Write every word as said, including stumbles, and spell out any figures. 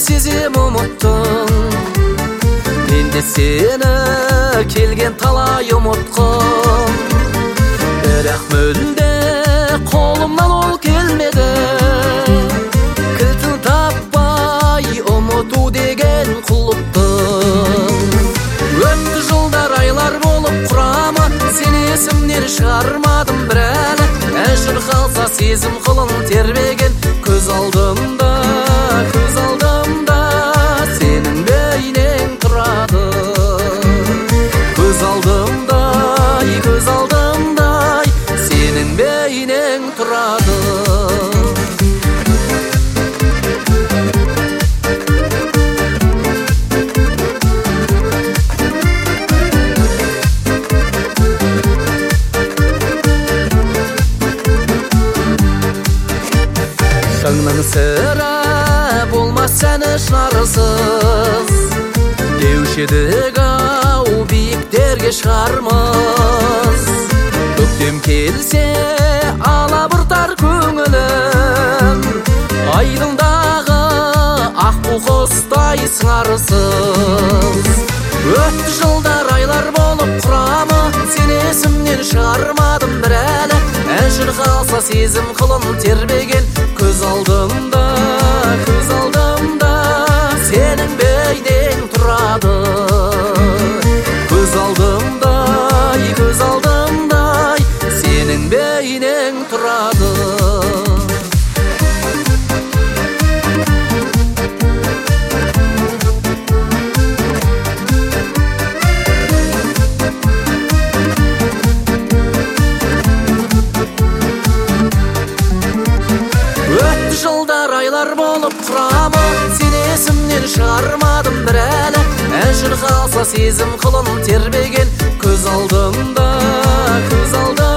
сезім ұмыттың. Мен де сені келген талай ұмытқым, бірақ мүлде қолымнан ол келмеді. Кілтін таппай ұмыту деген құлыптың. Өтті жылдар айлар болып құрамы, сен есімнен шығармадым бір әлі. Әжір қалса сезім қылын тербеген, көз алдымда, көз алдымда сенің бейнең тұрады. Көз алдымдай, көз алдымдай сенің бейнең тұрады. Шыңның сірі болмас сәні шынарсыз, деуші едік ау биіктерге шығармыз. Көктем келсе алабұртар көңілім, айдындағы аққу құстай сыңарсыз. Өтті жылдар айлар болып құрамы, сен есімнен шығармадым бір әлі. Әжір қалса сезім қылын тербеген, көз алдымда, көз алдымда сенің бейнең тұрады. Көз алдымдай, көз алдымдай сенің бейнең тұрады. Жылдар айлар болып құрамы, сен есімнен шығармадым бір әлі. Әжір қалса сезім қылын тербеген, көз алдымда, көз алдымда